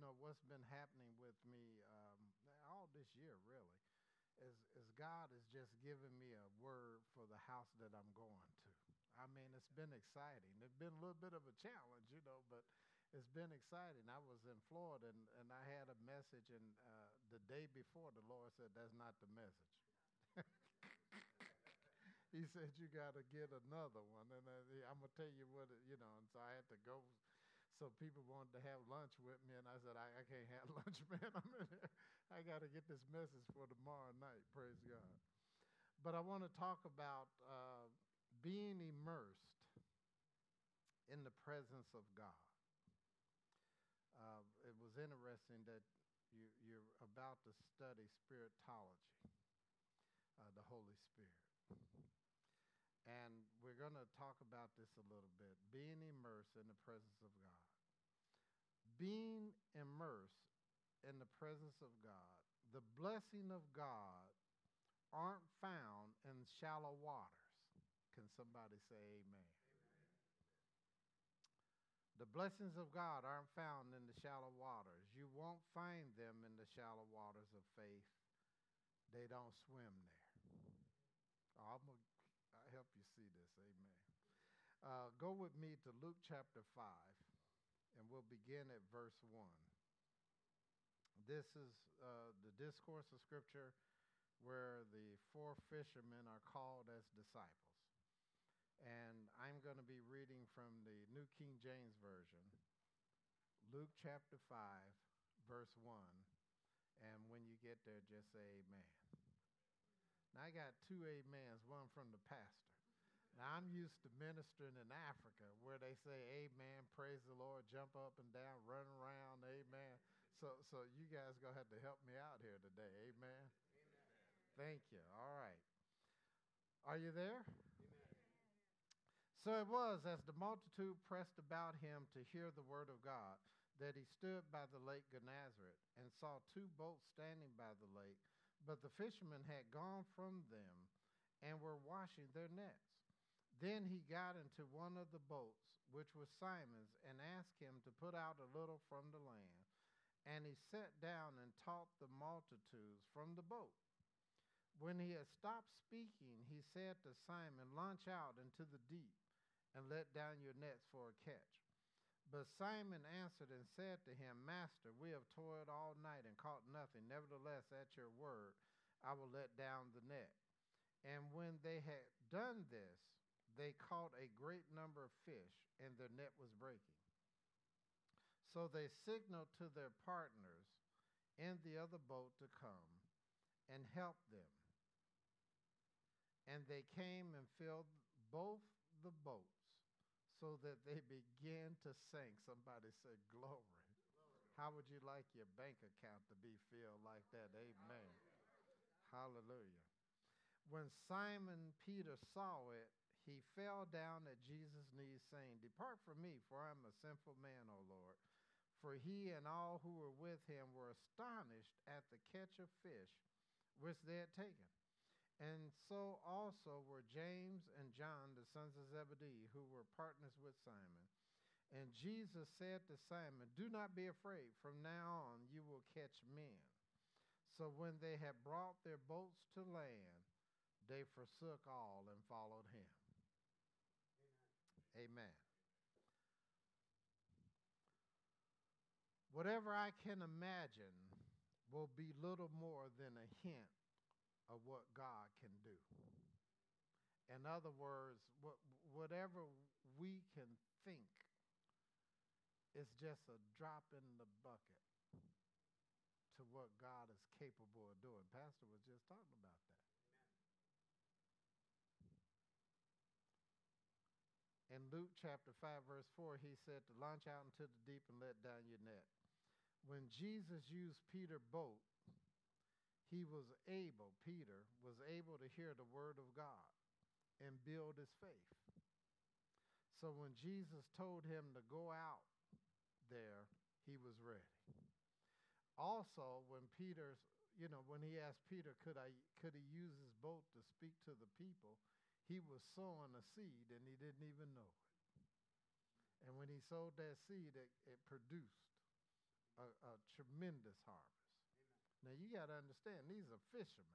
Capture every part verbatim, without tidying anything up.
know, what's been happening with me um, all this year, really, is, is God is just giving me a word for the house that I'm going to. I mean, it's been exciting. It's been a little bit of a challenge, you know, but it's been exciting. I was in Florida, and, and I had a message, and uh, the day before, the Lord said, that's not the message. He said, you got to get another one. And uh, I'm going to tell you what, it, you know, and so I had to go. So people wanted to have lunch with me, and I said, I, I can't have lunch, man. I'm in here. I got to get this message for tomorrow night, praise God. But I want to talk about uh, being immersed in the presence of God. Uh, it was interesting that you, you're about to study spiritology, uh, the Holy Spirit. And we're going to talk about this a little bit, being immersed in the presence of God. Being immersed in the presence of God, the blessing of God aren't found in shallow waters. Can somebody say amen? Amen. The blessings of God aren't found in the shallow waters. You won't find them in the shallow waters of faith. They don't swim there. Oh, I'm going to help you see this. Amen. Uh, go with me to Luke chapter five, and we'll begin at verse one. This is uh, the discourse of Scripture where the four fishermen are called as disciples. And I'm going to be reading from the New King James Version, Luke chapter five, verse one. And when you get there, just say amen. Now, I got two amens, one from the pastor. Now, I'm used to ministering in Africa where they say amen, praise the Lord, jump up and down, run around, amen. So so you guys going to have to help me out here today, amen? Amen. Thank you. All right. Are you there? Amen. So it was, as the multitude pressed about him to hear the word of God, that he stood by the lake Gennesaret and saw two boats standing by the lake, but the fishermen had gone from them and were washing their nets. Then he got into one of the boats, which was Simon's, and asked him to put out a little from the land. And he sat down and taught the multitudes from the boat. When he had stopped speaking, he said to Simon, launch out into the deep and let down your nets for a catch. But Simon answered and said to him, Master, we have toiled all night and caught nothing. Nevertheless, at your word, I will let down the net. And when they had done this, they caught a great number of fish, and their net was breaking. So they signaled to their partners in the other boat to come and help them. And they came and filled both the boats so that they began to sink. Somebody said, glory. Glory. How would you like your bank account to be filled like that? Amen. Hallelujah. When Simon Peter saw it, he fell down at Jesus' knees, saying, depart from me, for I am a sinful man, O Lord. For he and all who were with him were astonished at the catch of fish which they had taken. And so also were James and John, the sons of Zebedee, who were partners with Simon. And Jesus said to Simon, do not be afraid. From now on you will catch men. So when they had brought their boats to land, they forsook all and followed him. Amen. Amen. Whatever I can imagine will be little more than a hint of what God can do. In other words, what, whatever we can think is just a drop in the bucket to what God is capable of doing. Pastor was just talking about that. In Luke chapter five, verse four, he said to launch out into the deep and let down your net. When Jesus used Peter's boat, he was able, Peter was able to hear the word of God and build his faith. So when Jesus told him to go out there, he was ready. Also, when Peter, you know, when he asked Peter, could I, could he use his boat to speak to the people, he was sowing a seed and he didn't even know it. And when he sowed that seed, it, it produced a, a tremendous harvest. Now you got to understand, these are fishermen.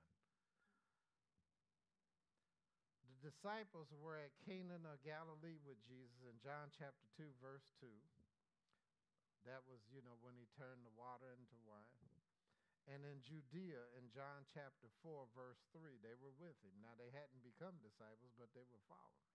The disciples were at Cana of Galilee with Jesus in John chapter two, verse two. That was, you know, when he turned the water into wine. And in Judea in John chapter four, verse three, they were with him. Now they hadn't become disciples, but they were following.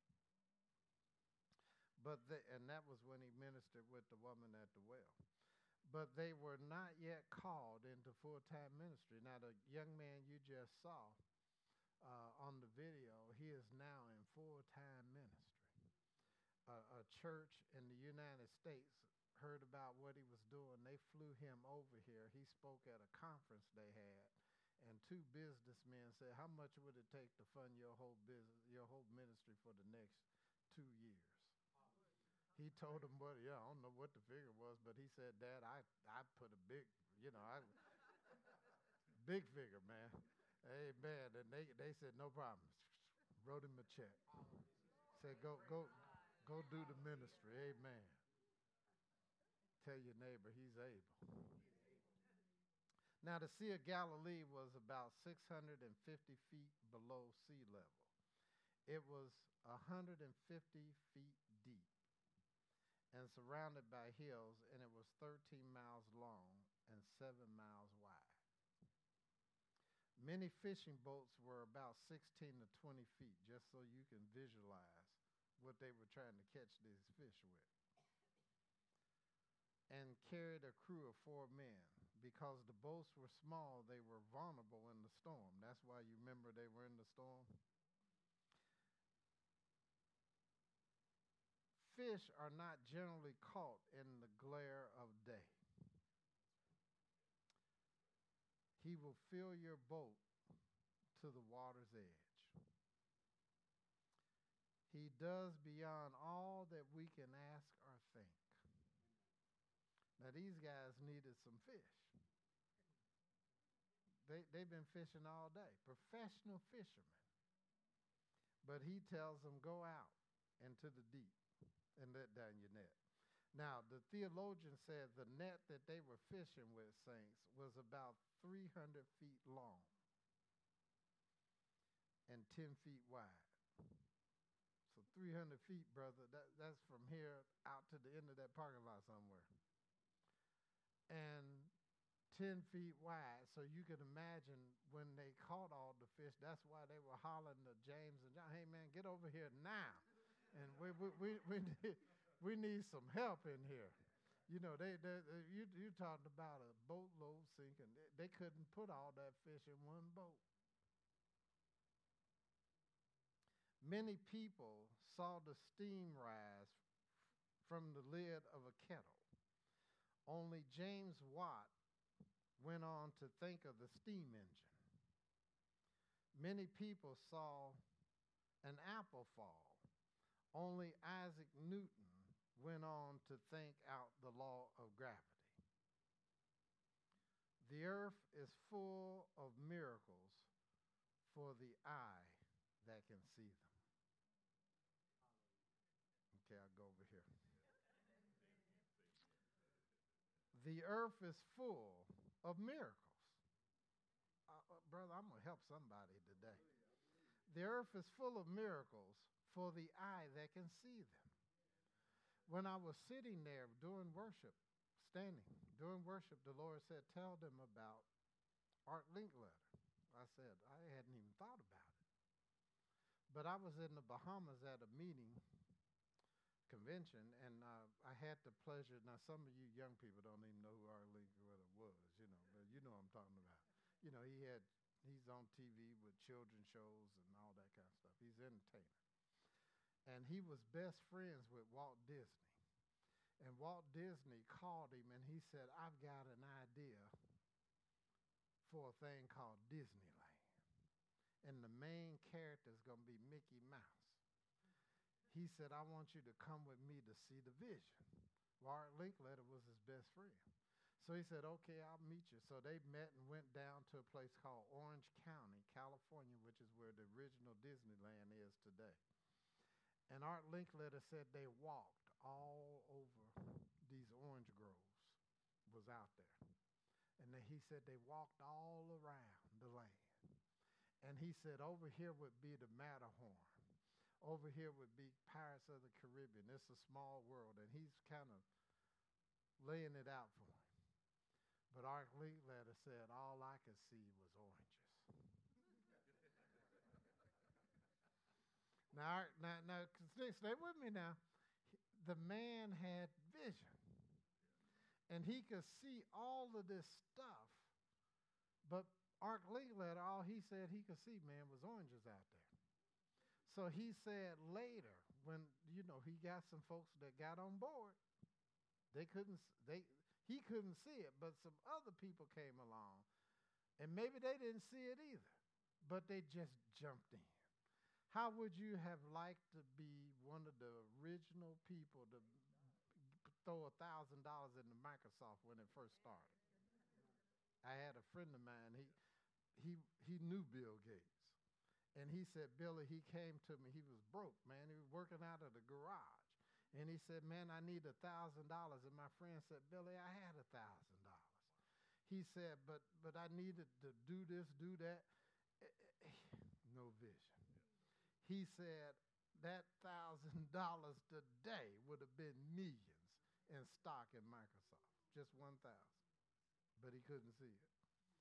But they, and that was when he ministered with the woman at the well. But they were not yet called into full-time ministry. Now the young man you just saw uh, on the video, he is now in full-time ministry. Uh, a church in the United States heard about what he was doing. They flew him over here. He spoke at a conference they had, and two businessmen said, "How much would it take to fund your whole business, your whole ministry for the next two years?" He told them what, yeah, I don't know what the figure was, but he said, "Dad, I, I put a big, you know, I, big figure, man." Amen. And they, they said, "No problem." Wrote him a check. Said, go, go, go do the ministry. Amen. Tell your neighbor he's able. Now, the Sea of Galilee was about six hundred fifty feet below sea level. It was one hundred fifty feet deep and surrounded by hills, and it was thirteen miles long and seven miles wide. Many fishing boats were about sixteen to twenty feet, just so you can visualize what they were trying to catch these fish with, and carried a crew of four men. Because the boats were small, they were vulnerable in the storm. That's why you remember they were in the storm. Fish are not generally caught in the glare of day. He will fill your boat to the water's edge. He does beyond all that we can ask or think. Now, these guys needed some fish. They, they've been fishing all day, professional fishermen. But he tells them, go out into the deep and let down your net. Now, the theologian said the net that they were fishing with, saints, was about three hundred feet long and ten feet wide. So three hundred feet, brother, that, that's from here out to the end of that parking lot somewhere. And ten feet wide, so you can imagine when they caught all the fish, that's why they were hollering to James and John, "Hey, man, get over here now. And we we we we need, we need some help in here." You know, they, they, they you you talking about a boatload sinking. They, they couldn't put all that fish in one boat. Many people saw the steam rise from the lid of a kettle. Only James Watt went on to think of the steam engine. Many people saw an apple fall. Only Isaac Newton went on to think out the law of gravity. The earth is full of miracles for the eye that can see them. Okay, I'll go over here. The earth is full of miracles. Uh, uh, brother, I'm going to help somebody today. The earth is full of miracles for the eye that can see them. When I was sitting there doing worship, standing, doing worship, the Lord said, "Tell them about Art Linkletter." I said, I hadn't even thought about it. But I was in the Bahamas at a meeting, convention, and uh, I had the pleasure. Now, some of you young people don't even know who Art Linkletter was, you know, but you know what I'm talking about. You know, he had, he's on T V with children's shows and all that kind of stuff. He's an entertainer. And he was best friends with Walt Disney. And Walt Disney called him and he said, "I've got an idea for a thing called Disneyland. And the main character is going to be Mickey Mouse." He said, "I want you to come with me to see the vision." Well, Art Linkletter was his best friend. So he said, "Okay, I'll meet you." So they met and went down to a place called Orange County, California, which is where the original Disneyland is today. And Art Linkletter said they walked all over these orange groves, was out there. And then he said they walked all around the land. And he said over here would be the Matterhorn. Over here would be Pirates of the Caribbean. It's a small world. And he's kind of laying it out for him. But Art Linkletter said all I could see was oranges. now, now, now stay, stay with me now. The man had vision. And he could see all of this stuff. But Art Linkletter, all he said he could see, man, was oranges out there. So he said later, when, you know, he got some folks that got on board, they couldn't, they, he couldn't see it, but some other people came along, and maybe they didn't see it either, but they just jumped in. How would you have liked to be one of the original people to throw a thousand dollars into Microsoft when it first started? I had a friend of mine, he, he, he knew Bill Gates. And he said, Billy, he came to me. He was broke, man. He was working out of the garage. And he said, man, I need a thousand dollars. And my friend said, Billy, I had a thousand dollars. He said, but but I needed to do this, do that. No vision. He said, that thousand dollars today would have been millions in stock in Microsoft. Just one thousand. But he couldn't see it.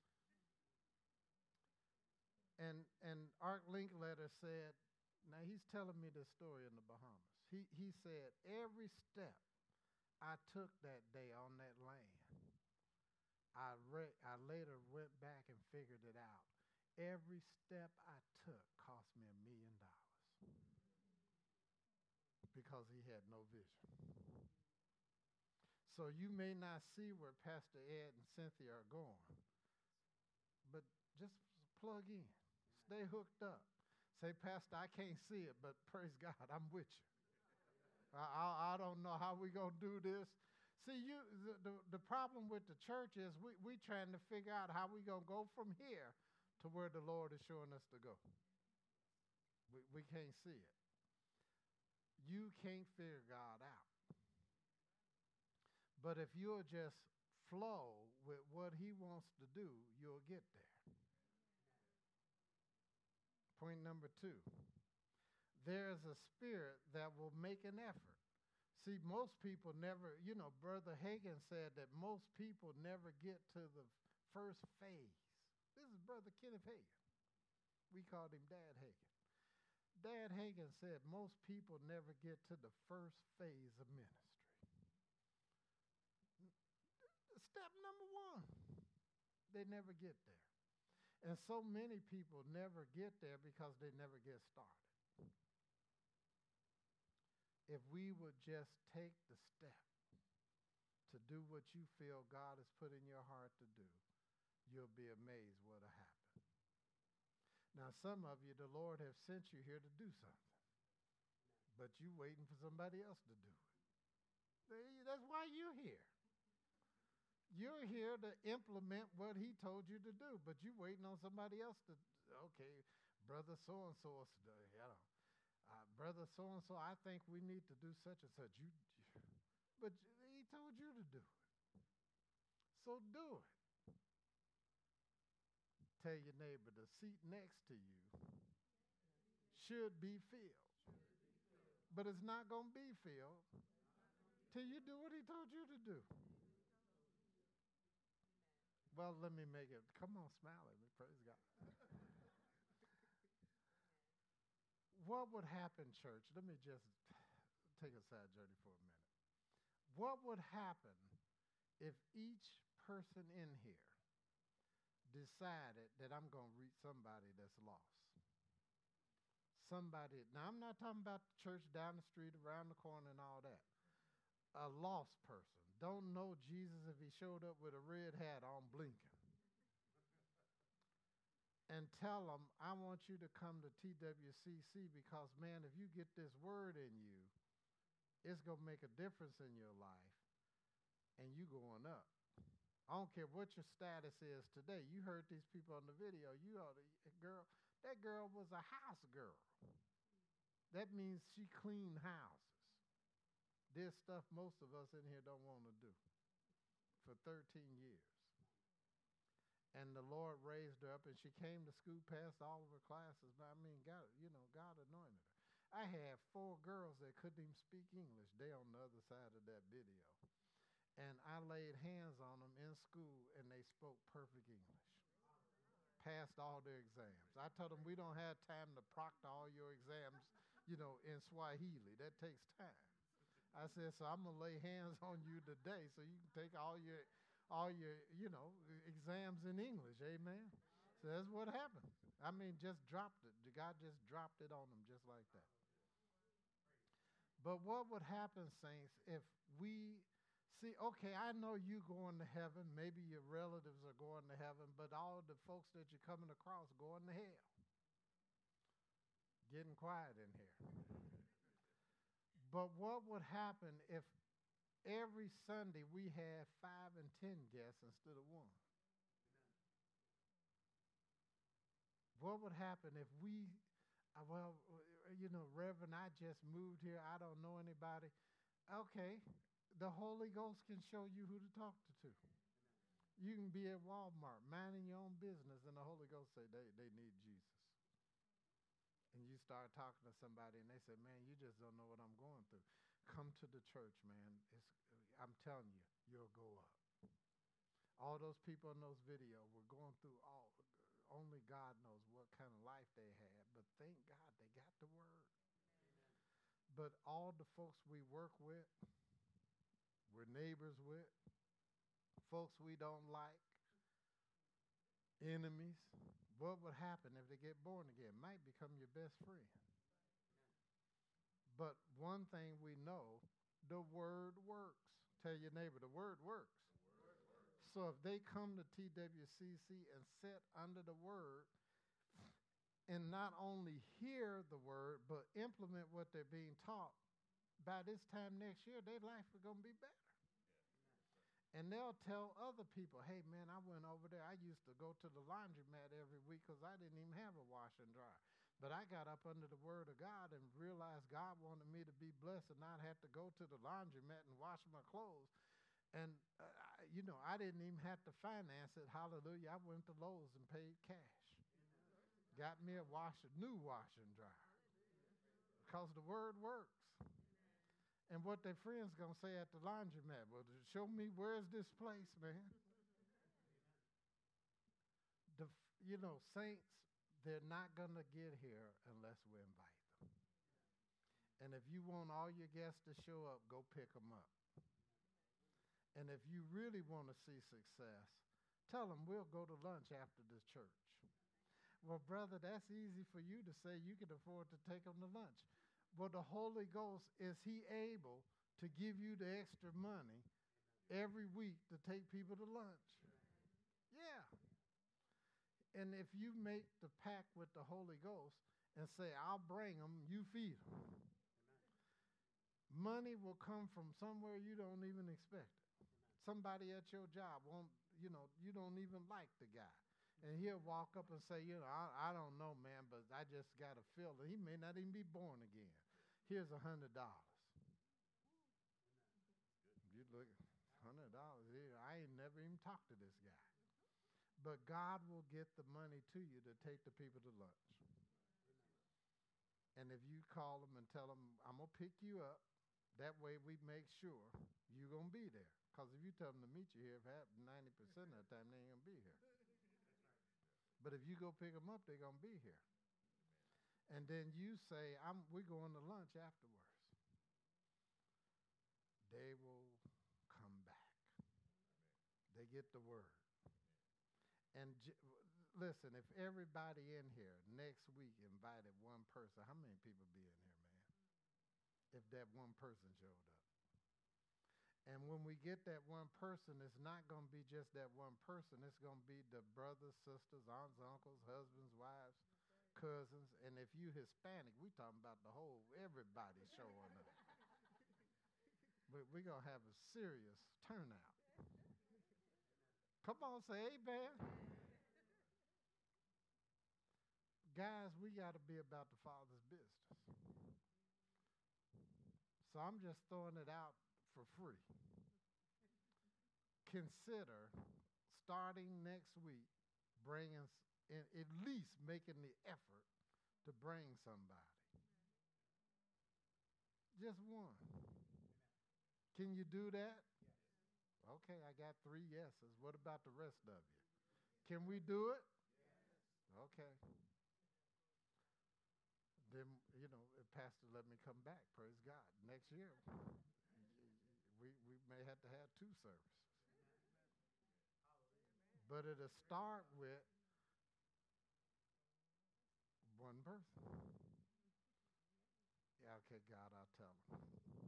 And and Art Linkletter said, now he's telling me this story in the Bahamas. He he said, every step I took that day on that land, I re- I later went back and figured it out. Every step I took cost me a million dollars because he had no vision. So you may not see where Pastor Ed and Cynthia are going, but just plug in. Stay hooked up. Say, Pastor, I can't see it, but praise God, I'm with you. I, I, I don't know how we're going to do this. See, you the, the, the problem with the church is we we trying to figure out how we're going to go from here to where the Lord is showing us to go. We, we can't see it. You can't figure God out. But if you'll just flow with what he wants to do, you'll get there. Point number two, there's a spirit that will make an effort. See, most people never, you know, Brother Hagin said that most people never get to the first phase. This is Brother Kenneth Hagin. We called him Dad Hagin. Dad Hagin said most people never get to the first phase of ministry. Step number one, they never get there. And so many people never get there because they never get started. If we would just take the step to do what you feel God has put in your heart to do, you'll be amazed what'll happen. Now, some of you, the Lord has sent you here to do something, but you're waiting for somebody else to do it. That's why you're here. You're here to implement what he told you to do, but you're waiting on somebody else to, okay, brother so-and-so, you know, uh, brother so-and-so, I think we need to do such and such. You, but he told you to do it. So do it. Tell your neighbor, the seat next to you should be filled. But it's not going to be filled till you do what he told you to do. Well, let me make it. Come on, smile at me. Praise God. What would happen, church? Let me just take a side journey for a minute. What would happen if each person in here decided that I'm going to reach somebody that's lost? Somebody, now I'm not talking about the church down the street, around the corner and all that. A lost person. Don't know Jesus if he showed up with a red hat on blinking. And tell them, I want you to come to T W C C because, man, if you get this word in you, it's going to make a difference in your life and you going up. I don't care what your status is today. You heard these people on the video. You ought to, girl, that girl was a house girl. That means she cleaned houses. There's stuff most of us in here don't want to do for thirteen years. And the Lord raised her up, and she came to school, passed all of her classes. I mean, God, you know, God anointed her. I had four girls that couldn't even speak English. They on the other side of that video. And I laid hands on them in school, and they spoke perfect English. Passed all their exams. I told them, we don't have time to proctor all your exams, you know, in Swahili. That takes time. I said, so I'm gonna lay hands on you today so you can take all your all your, you know, exams in English. Amen. So that's what happened. I mean, just dropped it. God just dropped it on them just like that. But what would happen, saints, if we see, okay, I know you going to heaven, maybe your relatives are going to heaven, but all the folks that you're coming across going to hell. Getting quiet in here. But what would happen if every Sunday we had five and ten guests instead of one? What would happen if we, uh, well, uh, you know, Reverend, I just moved here. I don't know anybody. Okay, the Holy Ghost can show you who to talk to. to. You can be at Walmart minding your own business, and the Holy Ghost say they, they need Jesus. And you start talking to somebody, and they say, man, you just don't know what I'm going through. Come to the church, man. It's, I'm telling you, you'll go up. All those people in those videos were going through all, only God knows what kind of life they had. But thank God they got the word. Amen. But all the folks we work with, we're neighbors with, folks we don't like, enemies, what would happen if they get born again? Might become your best friend. But one thing we know, the word works. Tell your neighbor, the word works. So if they come to T W C C and sit under the word and not only hear the word, but implement what they're being taught, by this time next year, their life is going to be better. And they'll tell other people, hey, man, I went over there. I used to go to the laundromat every week because I didn't even have a wash and dryer. But I got up under the word of God and realized God wanted me to be blessed and not have to go to the laundromat and wash my clothes. And, uh, I, you know, I didn't even have to finance it. Hallelujah. I went to Lowe's and paid cash. Got me a washer, new wash and dryer. Because the word works. And what their friends going to say at the laundromat, well, show me where's this place, man. The, you know, saints, they're not going to get here unless we invite them. And if you want all your guests to show up, go pick them up. And if you really want to see success, tell them we'll go to lunch after the church. Well, brother, that's easy for you to say. You can afford to take them to lunch. Well, the Holy Ghost, is he able to give you the extra money every week to take people to lunch? Yeah. And if you make the pact with the Holy Ghost and say, I'll bring them, you feed them. Money will come from somewhere you don't even expect it. Somebody at your job won't, you know, you don't even like the guy. And he'll walk up and say, you know, I, I don't know, man, but I just got a feeling. He may not even be born again. Here's a hundred dollars. You look, hundred dollars. I ain't never even talked to this guy. But God will get the money to you to take the people to lunch. And if you call them and tell them, I'm going to pick you up, that way we make sure you're going to be there. Because if you tell them to meet you here, ninety percent of the time, they ain't going to be here. But if you go pick them up, they're going to be here. And then you say, I'm, we're going to lunch afterwards. They will come back. They get the word. And j- listen, if everybody in here next week invited one person, how many people be in here, man? If that one person showed up. And when we get that one person, it's not going to be just that one person. It's going to be the brothers, sisters, aunts, uncles, husbands, wives, cousins. And if you Hispanic, we talking about the whole, everybody showing up. But we're going to have a serious turnout. Come on, say amen. Guys, we got to be about the Father's business. So I'm just throwing it out for free. Consider starting next week bringing, at least making the effort to bring somebody. Just one. Can you do that? Okay, I got three yeses. What about the rest of you? Can we do it? Okay. Then, you know, if Pastor let me come back, praise God. Next year, we, we may have to have two services. But it'll start with one person. Yeah, okay, God, I'll tell them.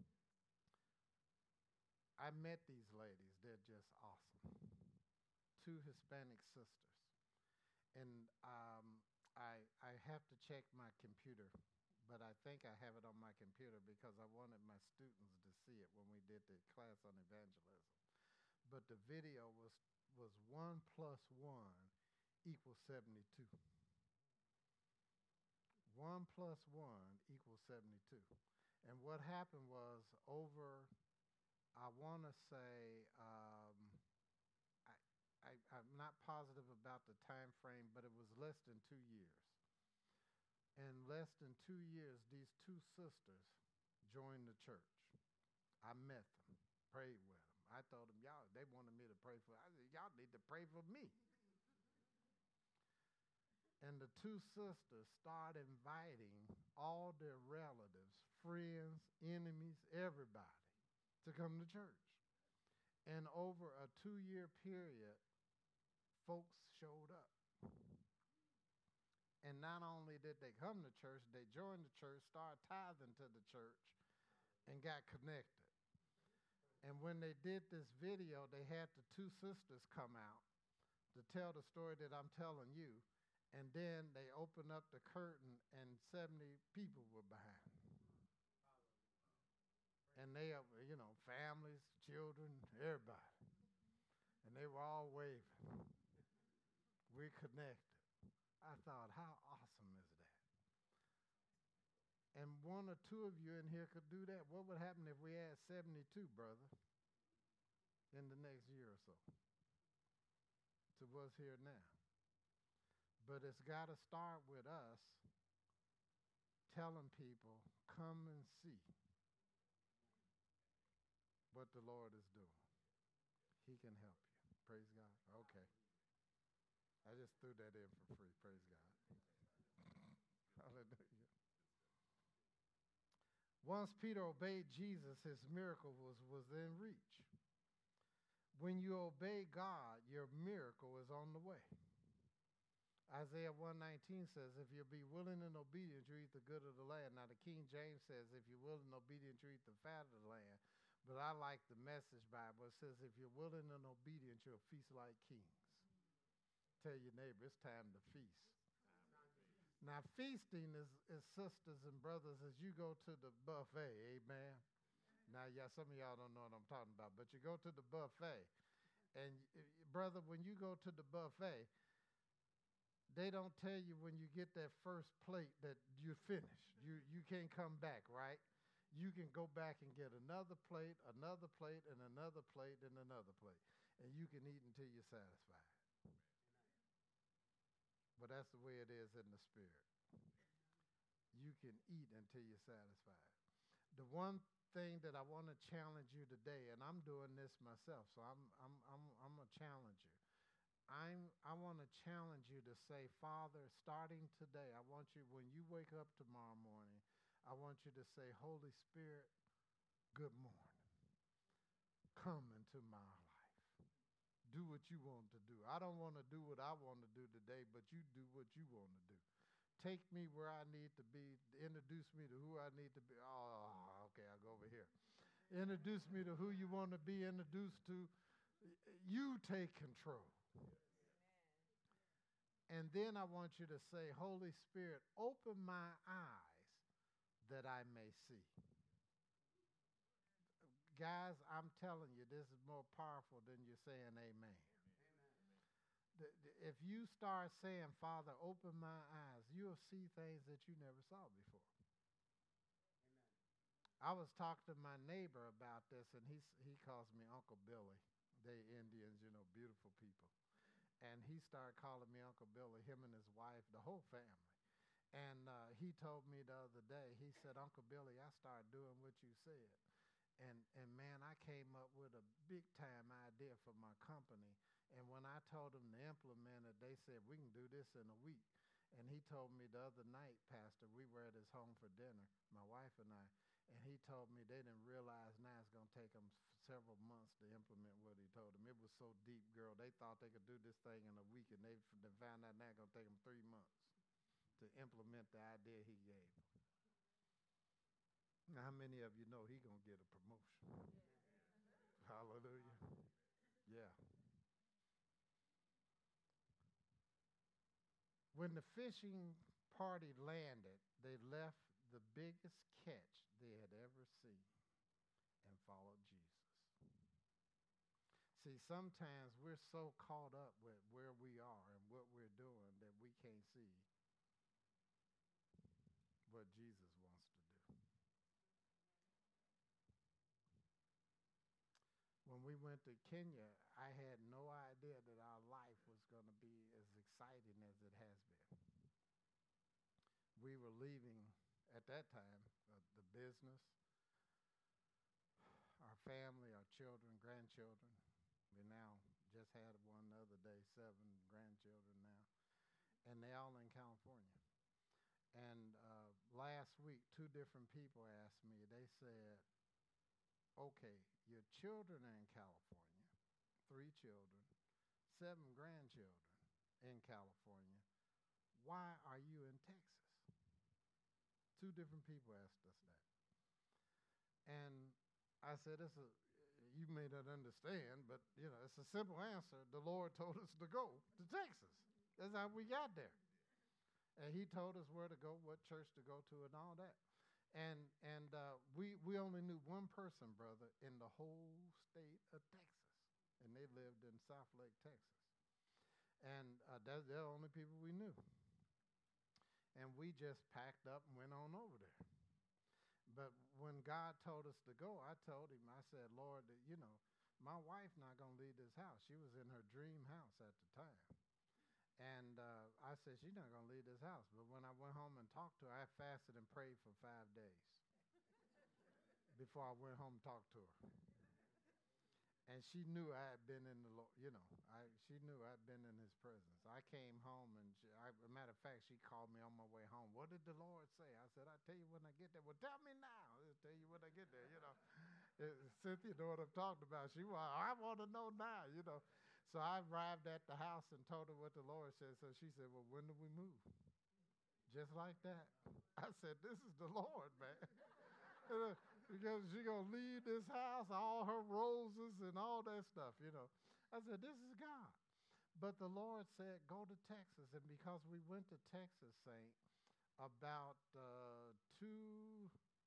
I met these ladies. They're just awesome. Two Hispanic sisters. And um, I, I have to check my computer, but I think I have it on my computer because I wanted my students to see it when we did the class on evangelism. But the video was, was one plus one equals seventy-two. One plus one equals seventy-two. And what happened was over, I want to say, um, I, I, I'm not positive about the time frame, but it was less than two years. In less than two years, these two sisters joined the church. I met them, prayed with them. I told them, y'all, they wanted me to pray for, I said, y'all need to pray for me. And the two sisters started inviting all their relatives, friends, enemies, everybody to come to church. And over a two-year period, folks showed up. And not only did they come to church, they joined the church, started tithing to the church, and got connected. And when they did this video, they had the two sisters come out to tell the story that I'm telling you. And then they opened up the curtain, and seventy people were behind. And they, you know, families, children, everybody. And they were all waving. We connected. I thought, how awesome is that? And one or two of you in here could do that. What would happen if we had seventy-two, brother, in the next year or so to what's here now? But it's got to start with us telling people, come and see what the Lord is doing. He can help you. Praise God. Okay. I just threw that in for free. Praise God. Hallelujah. Once Peter obeyed Jesus, his miracle was within reach. When you obey God, your miracle is on the way. Isaiah one nineteen says, if you'll be willing and obedient, you eat the good of the land. Now, the King James says, if you're willing and obedient, you eat the fat of the land. But I like the Message Bible. It says, if you're willing and obedient, you'll feast like kings. Tell your neighbor, it's time to feast. Now, feasting is, is sisters and brothers as you go to the buffet, amen? Now, yeah, some of y'all don't know what I'm talking about, but you go to the buffet. And, brother, when you go to the buffet, they don't tell you when you get that first plate that you're finished. You, you can't come back, right? You can go back and get another plate, another plate, and another plate, and another plate. And you can eat until you're satisfied. But that's the way it is in the spirit. You can eat until you're satisfied. The one thing that I want to challenge you today, and I'm doing this myself, so I'm I'm I'm I'm gonna challenge you. I'm I want to challenge you to say, Father, starting today, I want you, when you wake up tomorrow morning, I want you to say, Holy Spirit, good morning. Come into my life. Do what you want to do. I don't want to do what I want to do today, but you do what you want to do. Take me where I need to be. Introduce me to who I need to be. Oh, okay, I'll go over here. Introduce me to who you want to be introduced to. You take control. And then I want you to say, Holy Spirit, open my eyes that I may see. Guys, I'm telling you, this is more powerful than you're saying amen. The, the, if you start saying, Father, open my eyes, you'll see things that you never saw before. Amen. I was talking to my neighbor about this, and he, he calls me Uncle Billy. They Indians, you know, beautiful people. and he started calling me Uncle Billy, him and his wife, the whole family. And uh, he told me the other day, he said, Uncle Billy, I started doing what you said. And, and man, I came up with a big time idea for my company. And when I told them to implement it, they said, we can do this in a week. And he told me the other night, Pastor, we were at his home for dinner, my wife and I, and he told me they didn't realize now it's going to take them several months to implement what he told them. It was so deep, girl. They thought they could do this thing in a week, and they, they found out now it's going to take them three months to implement the idea he gave them. Now, how many of you know he's going to get a promotion? Yeah. Hallelujah. Yeah. When the fishing party landed, they left the biggest catch they had ever seen and followed Jesus. See, sometimes we're so caught up with where we are and what we're doing that we can't see what Jesus wants to do. When we went to Kenya, I had no idea that our life was going to be as exciting as it has been. We were leaving at that time uh, the business, our family, our children, grandchildren. We now just had one the other day, seven grandchildren now, and they all in California. And uh, last week, two different people asked me, they said, okay, your children are in California, three children, seven grandchildren in California. Why are you in Texas? Two different people asked us that. And I said, it's a, you may not understand, but you know, it's a simple answer. The Lord told us to go to Texas. That's how we got there. And he told us where to go, what church to go to, and all that. And and uh, we, we only knew one person, brother, in the whole state of Texas. And they lived in Southlake, Texas. And uh, they're the only people we knew. And we just packed up and went on over there. But when God told us to go, I told him, I said, Lord, you know, my wife not going to leave this house. She was in her dream house at the time. And uh, I said, she's not going to leave this house. But when I went home and talked to her, I fasted and prayed for five days before I went home and talked to her. And she knew I had been in the, you know, I, she knew I'd been in his presence. I came home, and she, I, as a matter of fact, she called me on my way home. What did the Lord say? I said, I'll tell you when I get there. Well, tell me now. I'll tell you when I get there, you know. Cynthia know what I'm talking about. She, well, I want to know now, you know. So I arrived at the house and told her what the Lord said. So she said, well, when do we move? Just like that. I said, this is the Lord, man. Because she's going to leave this house, all her roses and all that stuff, you know. I said, this is God. But the Lord said, go to Texas. And because we went to Texas, Saint, about uh, two,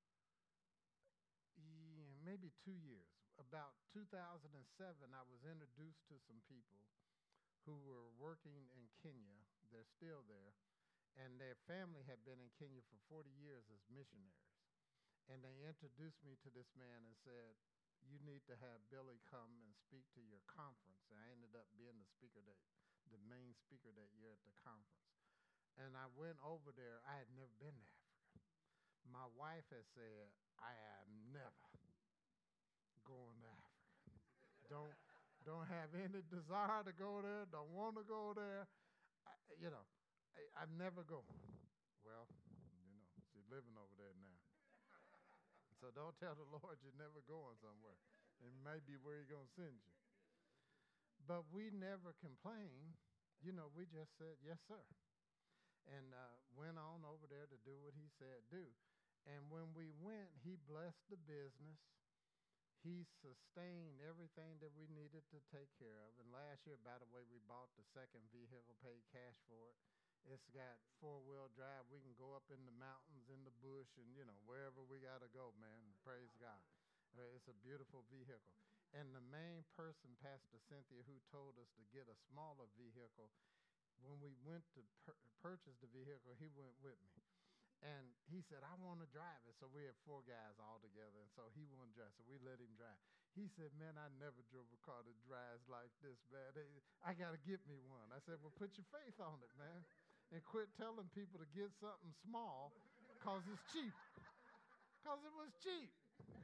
yeah, maybe two years, about two thousand seven, I was introduced to some people who were working in Kenya. They're still there. And their family had been in Kenya for forty years as missionaries. And they introduced me to this man and said, you need to have Billy come and speak to your conference. And I ended up being the speaker that, the main speaker that year at the conference. And I went over there. I had never been to Africa. My wife had said, I am never going to Africa. Don't, don't have any desire to go there. Don't want to go there. I, you know, I, I never go. Well, you know, she's living over there now. So don't tell the Lord you're never going somewhere. It may be where he's going to send you. But we never complained. You know, we just said, yes, sir. And uh, went on over there to do what he said do. And when we went, he blessed the business. He sustained everything that we needed to take care of. And last year, by the way, we bought the second vehicle, paid cash for it. It's got four-wheel drive. We can go up in the mountains, in the bush, and, you know, wherever we got to go, man. Praise God. It's a beautiful vehicle. And the main person, Pastor Cynthia, who told us to get a smaller vehicle, when we went to pur- purchase the vehicle, he went with me. And he said, I want to drive it. So we had four guys all together. And so he wanted to drive. So we let him drive. He said, man, I never drove a car that drives like this, man. They- I got to get me one. I said, well, put your faith on it, man. And quit telling people to get something small because it's cheap. Because it was cheap.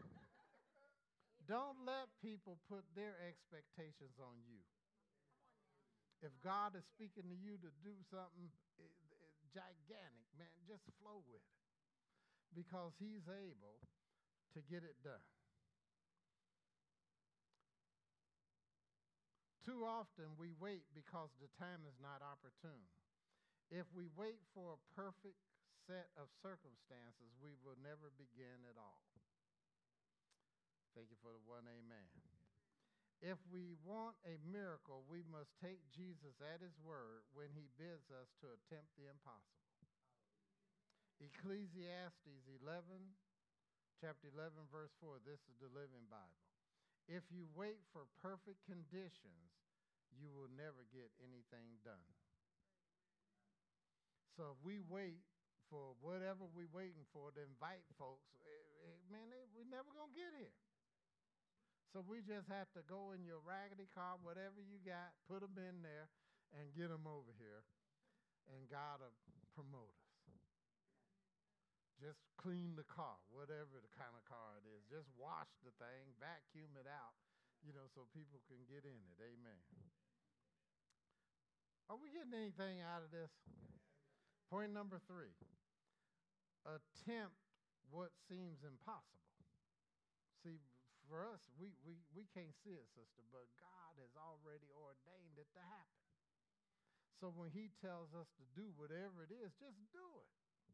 Don't let people put their expectations on you. If God is speaking to you to do something eh, eh, gigantic, man, just flow with it because he's able to get it done. Too often we wait because the time is not opportune. If we wait for a perfect set of circumstances, we will never begin at all. Thank you for the one amen. If we want a miracle, we must take Jesus at his word when he bids us to attempt the impossible. Ecclesiastes eleven, chapter eleven, verse four. This is the Living Bible. If you wait for perfect conditions, you will never get anything done. So if we wait for whatever we're waiting for to invite folks, eh, eh, man, they, we're never going to get here. So we just have to go in your raggedy car, whatever you got, put them in there, and get them over here. And God will promote us. Just clean the car, whatever the kind of car it is. Just wash the thing, vacuum it out, you know, so people can get in it. Amen. Are we getting anything out of this? Point number three. Attempt what seems impossible. See, for us, we, we, we can't see it, sister, but God has already ordained it to happen. So when he tells us to do whatever it is, just do it.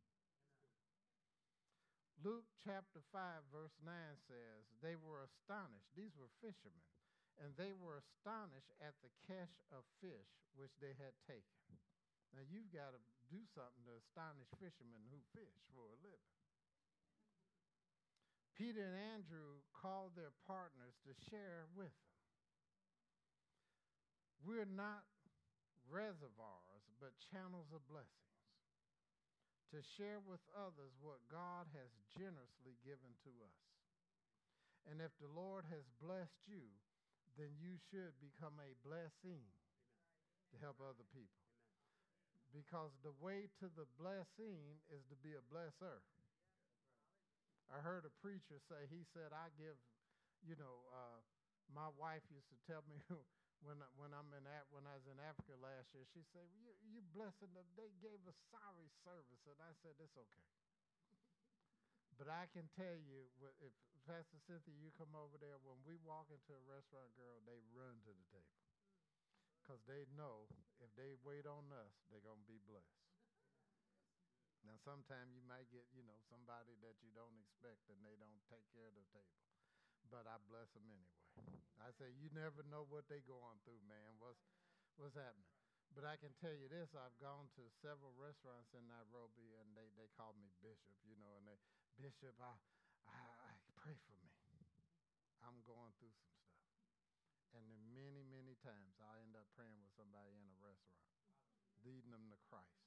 Luke chapter five, verse nine says, they were astonished. These were fishermen. And they were astonished at the catch of fish which they had taken. Now you've got to do something to astonish fishermen who fish for a living. Peter and Andrew called their partners to share with them. We're not reservoirs, but channels of blessings to share with others what God has generously given to us. And if the Lord has blessed you, then you should become a blessing to help other people. Because the way to the blessing is to be a blesser. I heard a preacher say, he said, I give, you know, uh, my wife used to tell me when, when, I'm in, when I was in Africa last year, she said, you, you blessing them. They gave a sorry service. And I said, it's okay. But I can tell you, if Pastor Cynthia, you come over there, when we walk into a restaurant, girl, they run to the table. Because they know if they wait on us, they're going to be blessed. Now, sometimes you might get, you know, somebody that you don't expect and they don't take care of the table. But I bless them anyway. I say, you never know what they're going through, man. What's, what's happening? But I can tell you this, I've gone to several restaurants in Nairobi, and they, they call me Bishop, you know, and they, Bishop, I, I, I pray for me. I'm going through some stuff. And then many, many times I end up praying with somebody in a restaurant, leading them to Christ.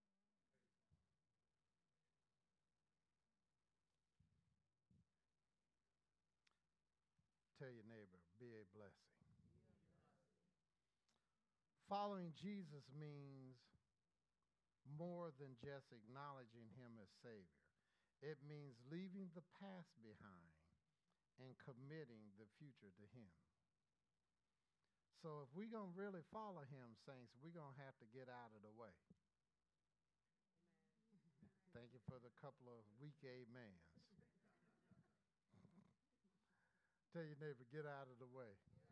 Tell your neighbor, be a blessing. Following Jesus means more than just acknowledging him as Savior. It means leaving the past behind and committing the future to him. So if we're going to really follow him, saints, we're going to have to get out of the way. Amen. Thank you for the couple of weak amens. Tell your neighbor, get out of the way.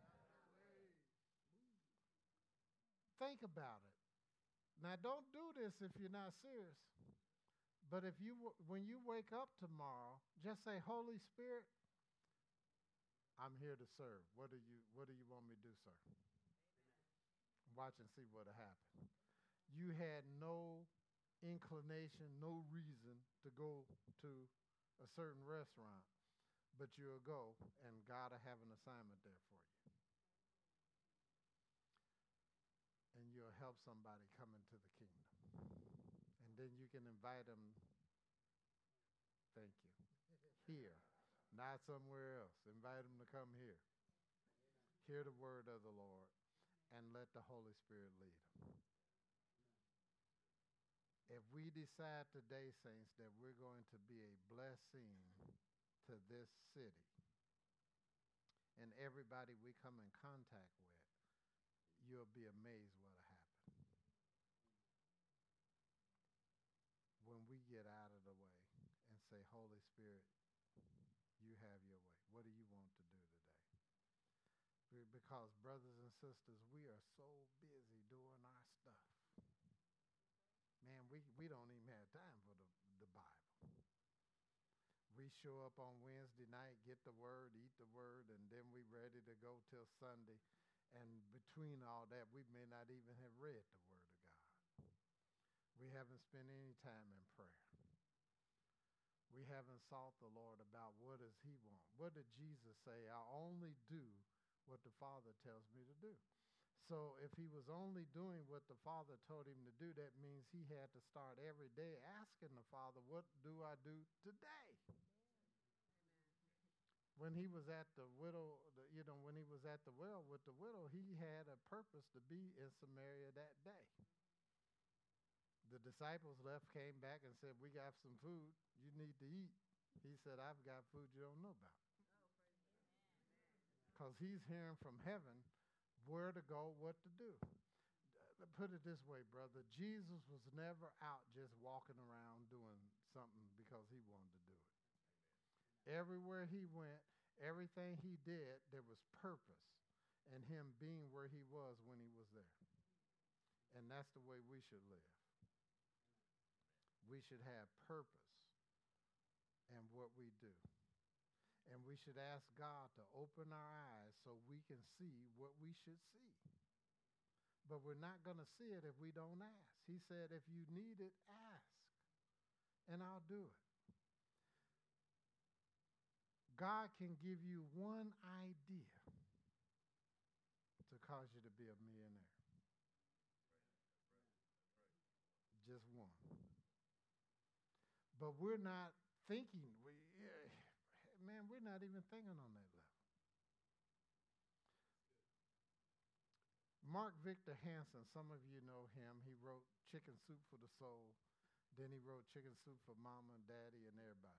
Think about it. Now, don't do this if you're not serious. But if you, when you wake up tomorrow, just say, Holy Spirit, I'm here to serve. What do you, what do you want me to do, sir? Watch and see what'll happen. You had no inclination, no reason to go to a certain restaurant, but you'll go, and God will have an assignment there for you. And you'll help somebody come into the kingdom. And then you can invite them thank you. Here, not somewhere else. Invite them to come here. Hear the word of the Lord and let the Holy Spirit lead them. If we decide today, saints, that we're going to be a blessing to this city and everybody we come in contact with, you'll be amazed what'll happen when we get out of the way and say, Holy Spirit, you have your way. What do you want to do today? Because, brothers and sisters, we are so busy doing our stuff. Man, we, we don't even have time for the, the Bible. We show up on Wednesday night, get the word, eat the word, and then we ready to go till Sunday. And between all that, we may not even have read the word of God. We haven't spent any time in prayer. We haven't sought the Lord about what does he want. What did Jesus say? I only do what the Father tells me to do. So if he was only doing what the Father told him to do, that means he had to start every day asking the Father, what do I do today? When he was at the widow, the, you know, when he was at the well with the widow, he had a purpose to be in Samaria that day. The disciples left, came back and said, we got some food you need to eat. He said, I've got food you don't know about. Because he's hearing from heaven where to go, what to do. Put it this way, brother. Jesus was never out just walking around doing something because he wanted to do it. Everywhere he went, everything he did, there was purpose in him being where he was when he was there. And that's the way we should live. We should have purpose in what we do. And we should ask God to open our eyes so we can see what we should see. But we're not going to see it if we don't ask. He said, if you need it, ask, and I'll do it. God can give you one idea to cause you to be a millionaire. Just one. But we're not thinking, we, man, we're not even thinking on that level. Mark Victor Hansen, some of you know him. He wrote Chicken Soup for the Soul. Then he wrote Chicken Soup for Mama and Daddy and everybody.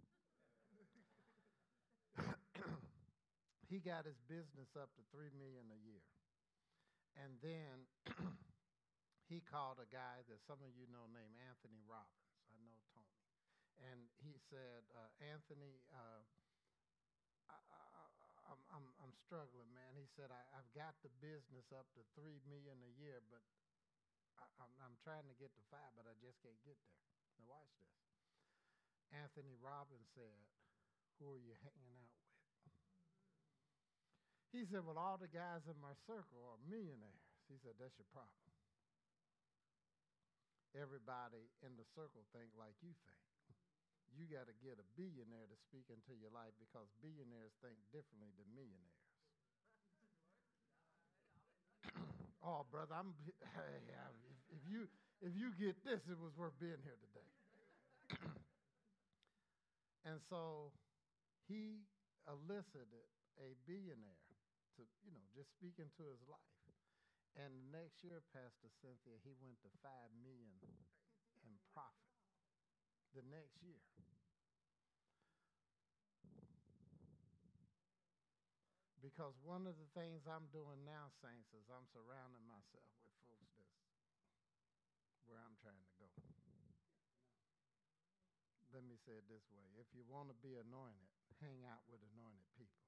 He got his business up to three million dollars a year. And then he called a guy that some of you know named Anthony Robbins. I know Tony. And he said, uh, Anthony, uh, I, I, I'm, I'm, I'm struggling, man. He said, I, I've got the business up to three million dollars a year, but I, I'm, I'm trying to get to five, but I just can't get there. Now watch this. Anthony Robbins said, who are you hanging out with? He said, well, all the guys in my circle are millionaires. He said, that's your problem. Everybody in the circle think like you think. You got to get a billionaire to speak into your life because billionaires think differently than millionaires. Oh, brother, I'm. Hey, if, if you if you get this, it was worth being here today. And so he elicited a billionaire to, you know, just speak into his life. And the next year, Pastor Cynthia, he went to five million in profit. The next year. Because one of the things I'm doing now, saints, is I'm surrounding myself with folks that's where I'm trying to go. Let me say it this way. If you want to be anointed, hang out with anointed people.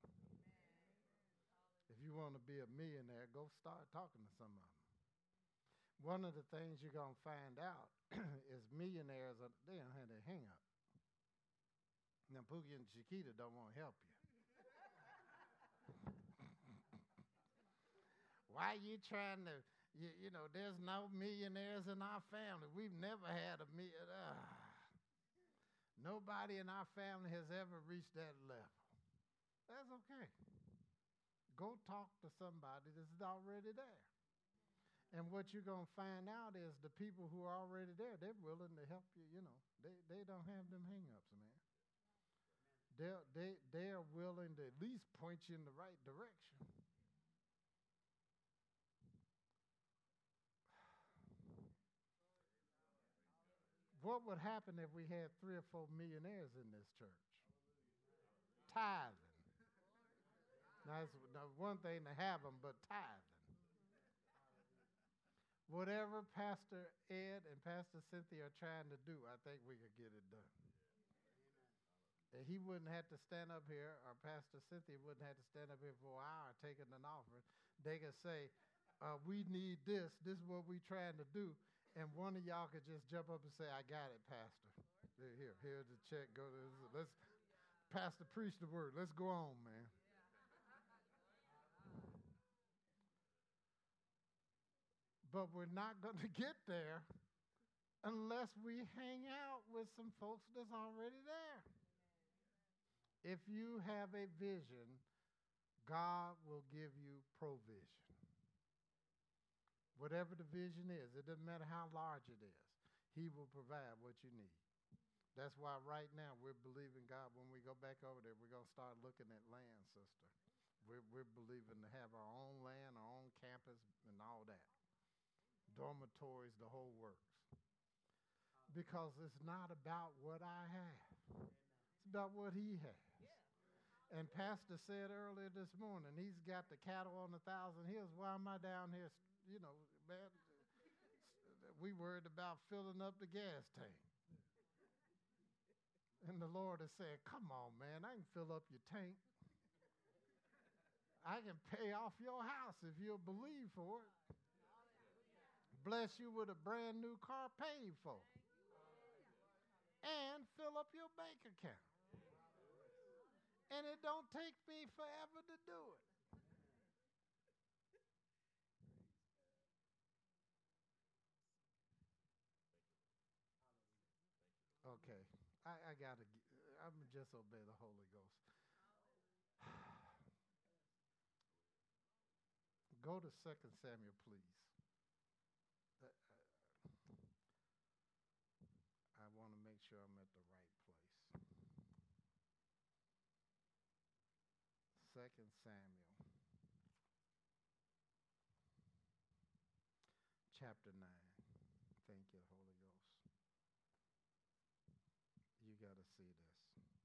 If you want to be a millionaire, go start talking to some of them. One of the things you're going to find out is millionaires, are, they don't have their hang up. Now, Pookie and Chiquita don't want to help you. Why are you trying to, you, you know, there's no millionaires in our family. We've never had a million. Uh, nobody in our family has ever reached that level. That's okay. Go talk to somebody that's already there. And what you're going to find out is the people who are already there, they're willing to help you, you know. They they don't have them hang-ups, man. They're, they, they are willing to at least point you in the right direction. What would happen if we had three or four millionaires in this church? Tithing. Now, it's now one thing to have them, but tithing. Whatever Pastor Ed and Pastor Cynthia are trying to do, I think we could get it done. And he wouldn't have to stand up here, or Pastor Cynthia wouldn't have to stand up here for an hour taking an offering. They could say, uh, we need this. This is what we're trying to do. And one of y'all could just jump up and say, I got it, Pastor. Here, here's the check. Go to this. Let's, Pastor, preach the word. Let's go on, man. But we're not going to get there unless we hang out with some folks that's already there. If you have a vision, God will give you provision. Whatever the vision is, it doesn't matter how large it is, He will provide what you need. That's why right now we're believing God. When we go back over there, we're going to start looking at land, sister. We're, we're believing to have our own land, our own campus, and all that. Dormitories, the whole works. Because it's not about what I have. It's about what He has. And Pastor said earlier this morning, he's got the cattle on a thousand hills. Why am I down here, you know, man, we worried about filling up the gas tank. And the Lord has said, come on, man, I can fill up your tank. I can pay off your house if you'll believe for it. Bless you with a brand new car paid for. And fill up your bank account. And it don't take me forever to do it. Okay, I, I gotta, I'm just obey the Holy Ghost. Go to Second Samuel, please. Uh, I want to make sure I'm at the right place. Second Samuel, chapter nine. Thank you, Holy Ghost. You got to see this.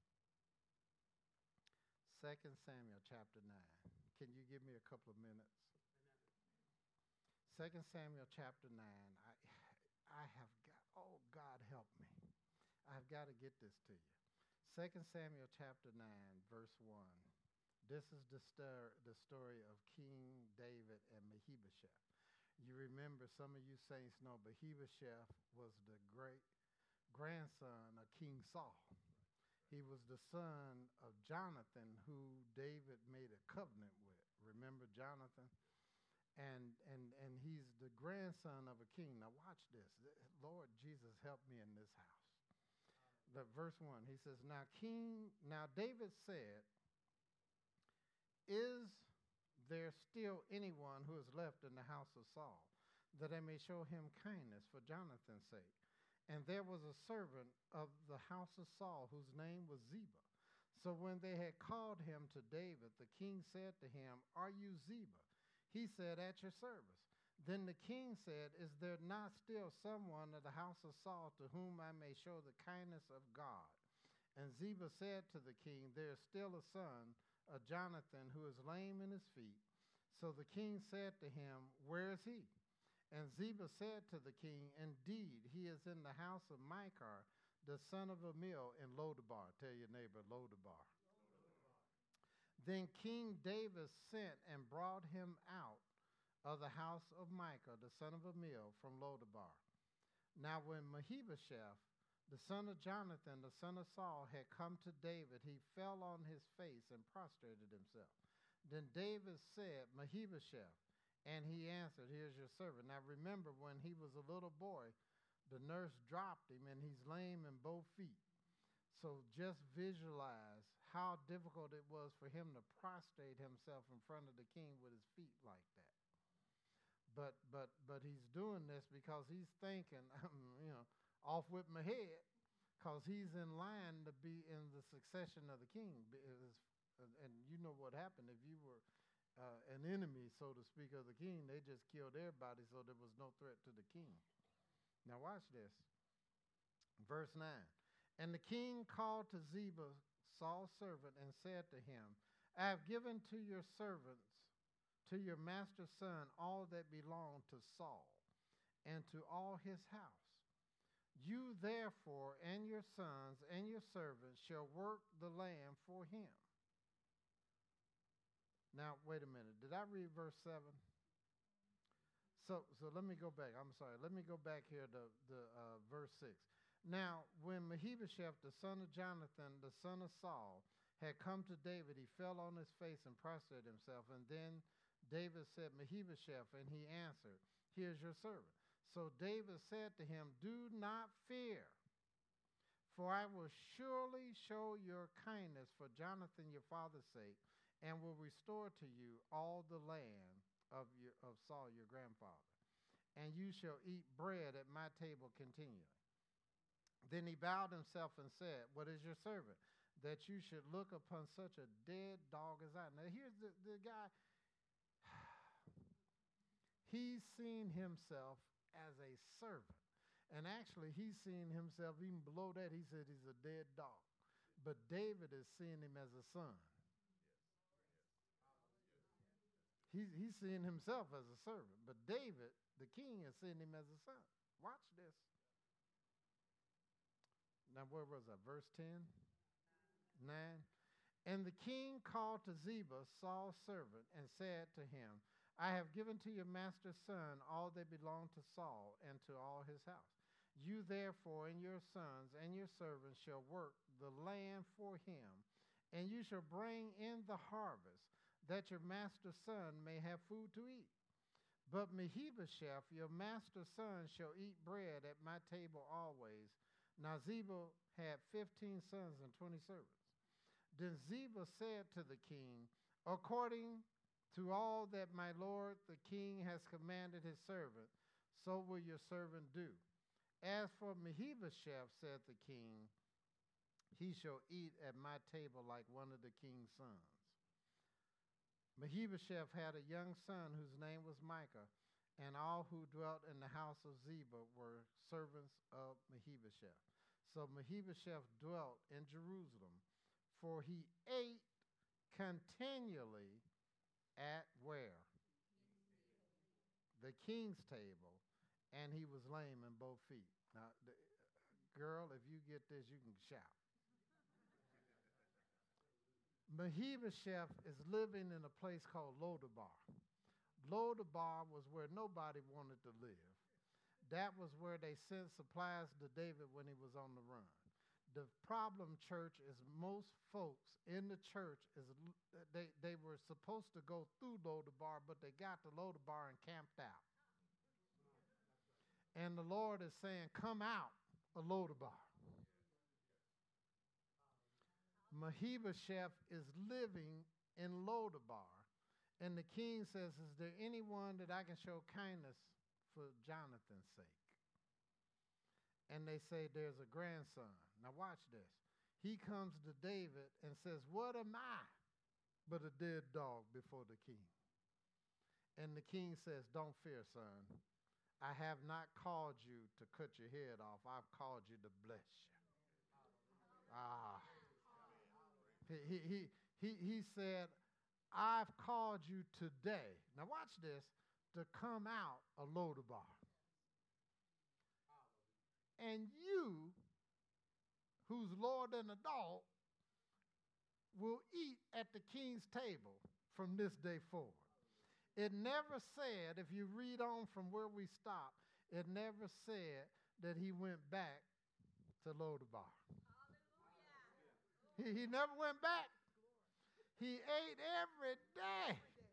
Second Samuel, chapter nine. Can you give me a couple of minutes? Second Samuel, chapter nine. I, I have got, oh, God help me. I've got to get this to you. Second Samuel, chapter nine, verse one. This is the, star, the story of King David and Mephibosheth. You remember, some of you saints know, Mephibosheth was the great grandson of King Saul. He was the son of Jonathan, who David made a covenant with. Remember Jonathan? And, and, and he's the grandson of a king. Now watch this. Lord Jesus, help me in this house. The verse one, he says, Now King, now David said, Is there still anyone who is left in the house of Saul, that I may show him kindness for Jonathan's sake? And there was a servant of the house of Saul whose name was Ziba. So when they had called him to David, the king said to him, Are you Ziba? He said, At your service. Then the king said, Is there not still someone of the house of Saul to whom I may show the kindness of God? And Ziba said to the king, There is still a son of Jonathan who is lame in his feet. So the king said to him, Where is he? And Ziba said to the king, Indeed, he is in the house of Micah, the son of Amiel in Lodabar. Tell your neighbor, Lodabar. Then King David sent and brought him out of the house of Micah, the son of Amiel, from Lodabar. Now when Mephibosheth, the son of Jonathan, the son of Saul, had come to David, he fell on his face and prostrated himself. Then David said, Mephibosheth, and he answered, Here's your servant. Now remember, when he was a little boy, the nurse dropped him, and he's lame in both feet. So just visualize how difficult it was for him to prostrate himself in front of the king with his feet like that. But but but he's doing this because he's thinking, you know, off with my head. because he's in line to be in the succession of the king. And, and you know what happened if you were uh, an enemy, so to speak, of the king. They just killed everybody, so there was no threat to the king. Now watch this. Verse nine. And the king called to Ziba, Saul's servant, and said to him, I have given to your servants, to your master's son, all that belonged to Saul, and to all his house. You therefore and your sons and your servants shall work the land for him. Now, wait a minute. Did I read verse seven? So, so let me go back. I'm sorry. Let me go back here to, to uh, verse six. Now, when Mephibosheth, the son of Jonathan, the son of Saul, had come to David, he fell on his face and prostrated himself. And then David said, Mephibosheth, and he answered, here's your servant. So David said to him, do not fear, for I will surely show your kindness for Jonathan your father's sake, and will restore to you all the land of, your, of Saul your grandfather. And you shall eat bread at my table continually. Then he bowed himself and said, what is your servant, that you should look upon such a dead dog as I? Now here's the, the guy. He's seen himself as a servant. And actually, he's seen himself even below that. He said he's a dead dog. But David is seeing him as a son. He's, he's seeing himself as a servant. But David, the king, is seeing him as a son. Watch this. Now, where was that? Verse ten? nine. And the king called to Ziba, Saul's servant, and said to him, I have given to your master's son all that belonged to Saul and to all his house. You therefore and your sons and your servants shall work the land for him, and you shall bring in the harvest, that your master's son may have food to eat. But Mephibosheth, your master's son, shall eat bread at my table always. Now Ziba had fifteen sons and twenty servants. Then Ziba said to the king, according to all that my lord the king has commanded his servant, so will your servant do. As for Mephibosheth, said the king, he shall eat at my table like one of the king's sons. Mephibosheth had a young son whose name was Micah, and all who dwelt in the house of Ziba were servants of Mephibosheth. So Mephibosheth dwelt in Jerusalem, for he ate continually at where? The king's table, and he was lame in both feet. Now, the, girl, if you get this, you can shout. Mephibosheth is living in a place called Lodabar. Lodabar was where nobody wanted to live. That was where they sent supplies to David when he was on the run. The problem, church, is most folks in the church, is they, they were supposed to go through Lodabar, but they got to Lodabar and camped out. And the Lord is saying, come out of Lodabar. Mephibosheth is living in Lodabar. And the king says, is there anyone that I can show kindness for Jonathan's sake? And they say, there's a grandson. Now watch this. He comes to David and says, what am I but a dead dog before the king? And the king says, don't fear, son. I have not called you to cut your head off. I've called you to bless you. Ah. He, he, he, he said, I've called you today. Now watch this. To come out of Lodabar. And you, who's Lord and a dog, will eat at the king's table from this day forward. It never said, if you read on from where we stopped, it never said that he went back to Lodabar. He, he never went back. He ate every day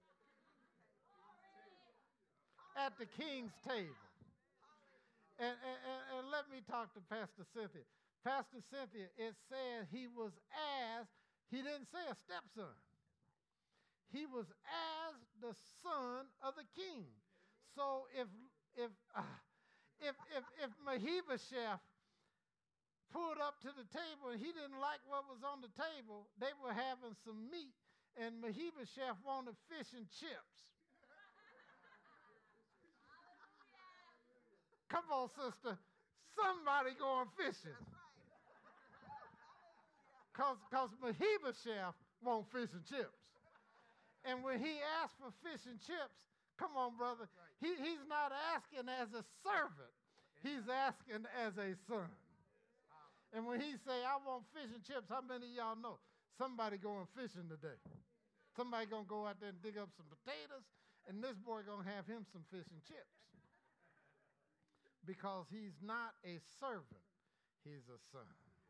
at the king's table. And, and, and let me talk to Pastor Cynthia. Pastor Cynthia, it says he was as, he didn't say a stepson. He was as the son of the king. So if if uh, if if if Mephibosheth pulled up to the table, and he didn't like what was on the table. They were having some meat, and Mephibosheth wanted fish and chips. Come on, sister. Somebody going fishing. Because because Mephibosheth wants fish and chips. And when he asked for fish and chips, come on, brother, he, he's not asking as a servant. He's asking as a son. And when he say, I want fish and chips, how many of y'all know somebody going fishing today? Somebody going to go out there and dig up some potatoes, and this boy going to have him some fish and chips. Because he's not a servant, he's a son.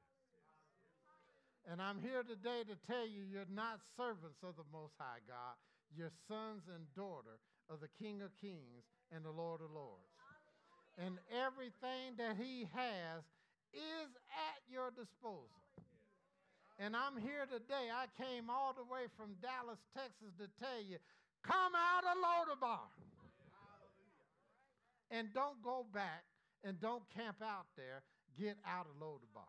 And I'm here today to tell you, you're not servants of the Most High God. You're sons and daughter of the King of Kings and the Lord of Lords. And everything that he has is at your disposal. And I'm here today. I came all the way from Dallas, Texas to tell you, come out of Lodabar. And don't go back and don't camp out there. Get out of Lodabar.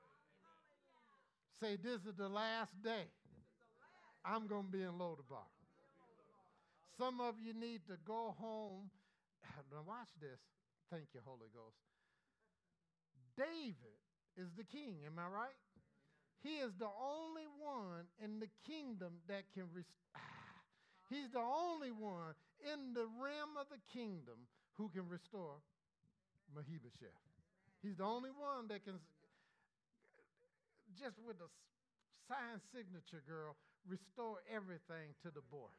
Say, this is the last day I'm going to be in Lodabar. Some of you need to go home. Now watch this. Thank you, Holy Ghost. David is the king, am I right? He is the only one in the kingdom that can restore. He's the only one in the realm of the kingdom who can restore Mephibosheth. He's the only one that can, just with a sign signature, girl, restore everything to the boy.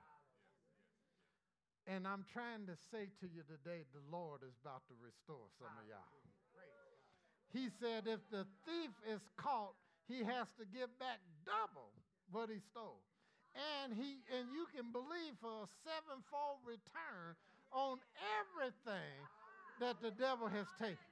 And I'm trying to say to you today, the Lord is about to restore some of y'all. He said if the thief is caught, he has to give back double what he stole. And he and you can believe for a sevenfold return on everything that the devil has taken.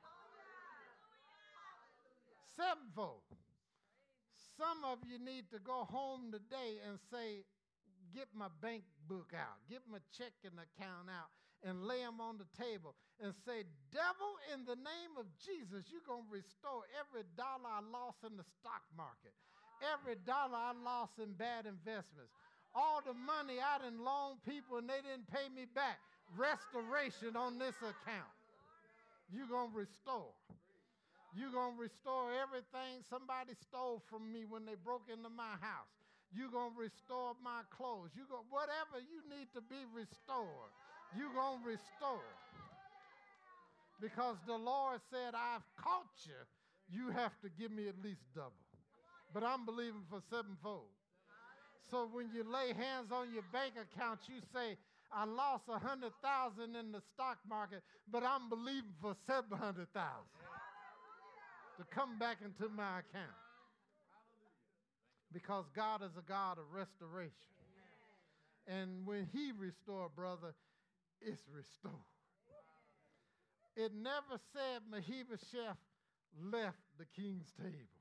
Sevenfold. Some of you need to go home today and say, get my bank book out, get my checking account out, and lay them on the table and say, devil, in the name of Jesus, you're going to restore every dollar I lost in the stock market, every dollar I lost in bad investments, all the money I done loaned people and they didn't pay me back. Restoration on this account. You're going to restore. You're going to restore everything somebody stole from me when they broke into my house. You're going to restore my clothes. You go, whatever you need to be restored, you're going to restore. Because the Lord said, I've caught you. You have to give me at least double. But I'm believing for sevenfold. So when you lay hands on your bank account, you say, I lost one hundred thousand dollars in the stock market, but I'm believing for seven hundred thousand dollars to come back into my account. Because God is a God of restoration. And when he restored, brother, it's restored. It never said Mephibosheth left the king's table.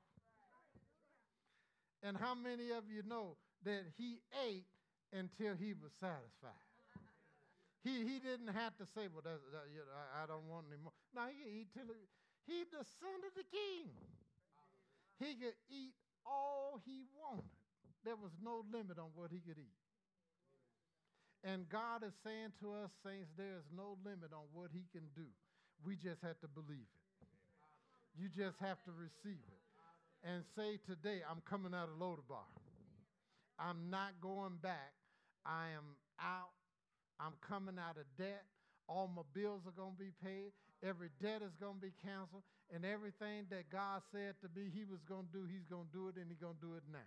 And how many of you know that he ate until he was satisfied? He, he didn't have to say, well, that's, that, you know, I, I don't want any more. No, he could eat till he, he the son of the king. He could eat all he wanted. There was no limit on what he could eat. And God is saying to us, saints, there is no limit on what he can do. We just have to believe it. You just have to receive it. And say today, I'm coming out of Lodabar. I'm not going back. I am out. I'm coming out of debt. All my bills are going to be paid. Every debt is going to be canceled. And everything that God said to me he was going to do, he's going to do it, and he's going to do it now.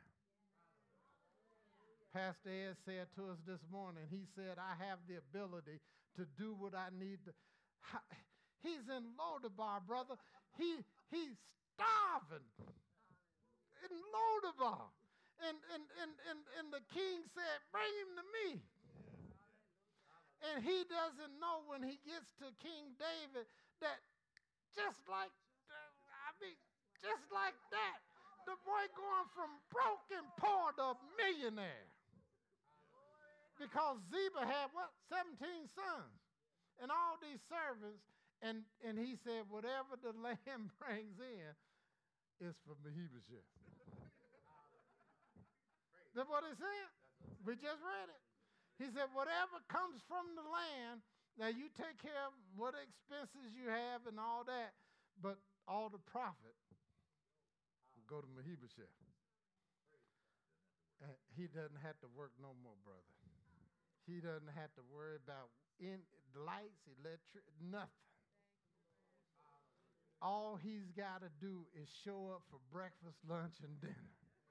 Pastor Ed said to us this morning, he said, I have the ability to do what I need to. He's in Lodabar, brother. He, he's starving in Lodabar. And, and, and, and, and the king said, bring him to me. And he doesn't know when he gets to King David that just like, I mean, just like that, the boy going from broke and poor to a millionaire. Because Ziba had, what, seventeen sons and all these servants. And, and he said, whatever the land brings in, is for Mephibosheth. That's what it said. We just read it. He said, whatever comes from the land, now you take care of what expenses you have and all that, but all the profit will go to Mephibosheth. And he doesn't have to work no more, brother. He doesn't have to worry about in lights, electric, nothing. All he's got to do is show up for breakfast, lunch, and dinner.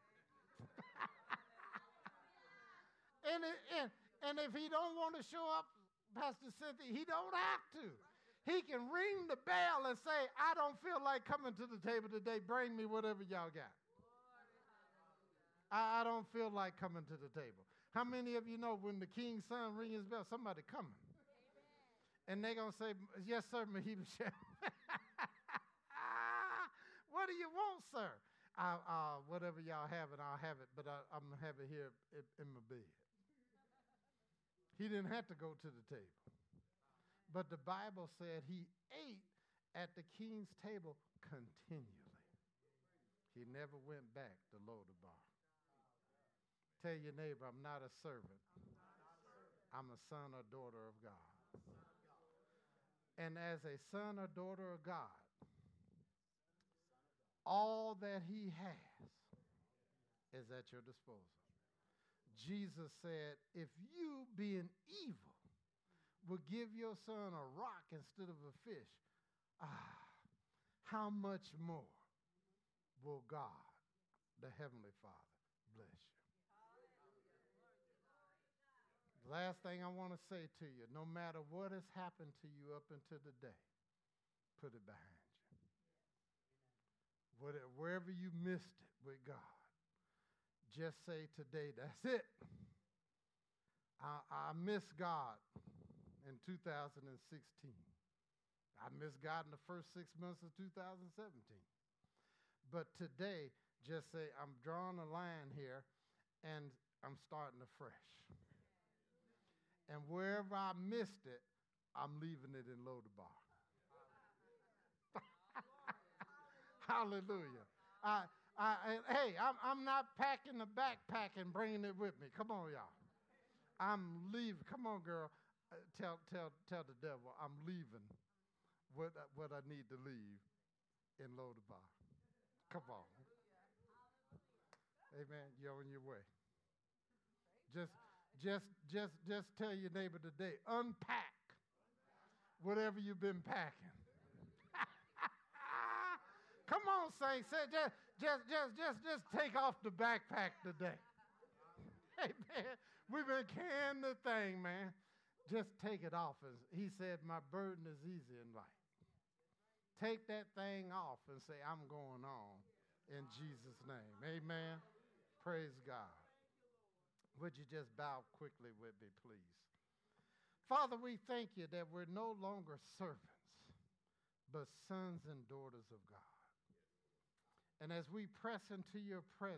and, it, and, and if he don't want to show up, Pastor Cynthia, he don't have to. He can ring the bell and say, I don't feel like coming to the table today. Bring me whatever y'all got. I, I don't feel like coming to the table. How many of you know when the king's son rings his bell, somebody coming? And they're going to say, yes, sir, Mephibosheth. What do you want, sir? I, uh, whatever y'all have it, I'll have it, but I, I'm going to have it here in, in my bed. He didn't have to go to the table. But the Bible said he ate at the king's table continually. He never went back to Lodabar. Tell your neighbor, I'm not a servant. I'm a son or daughter of God. And as a son or daughter of God, all that he has is at your disposal. Jesus said, if you, being evil, will give your son a rock instead of a fish, ah, how much more will God, the Heavenly Father, bless you? The last thing I want to say to you, no matter what has happened to you up until today, put it behind you. Whatever, wherever you missed it with God, just say today, that's it. I, I miss God in two thousand sixteen. I missed God in the first six months of two thousand seventeen. But today, just say, I'm drawing a line here, and I'm starting afresh. And wherever I missed it, I'm leaving it in Lodabar. Hallelujah. I, I, hey, I'm, I'm not packing the backpack and bringing it with me. Come on, y'all. I'm leaving. Come on, girl. Uh, tell, tell, tell the devil I'm leaving what, what I need to leave in Lodabar. Come on. Amen. You're on your way. Just, just, just, just tell your neighbor today, unpack whatever you've been packing. Come on, saints. Just, just, just, just, just take off the backpack today. Hey, man, we've been carrying the thing, man. Just take it off. He said, my burden is easy and light. Take that thing off and say, I'm going on in Jesus' name. Amen. Praise God. Would you just bow quickly with me, please? Father, we thank you that we're no longer servants, but sons and daughters of God. And as we press into your presence,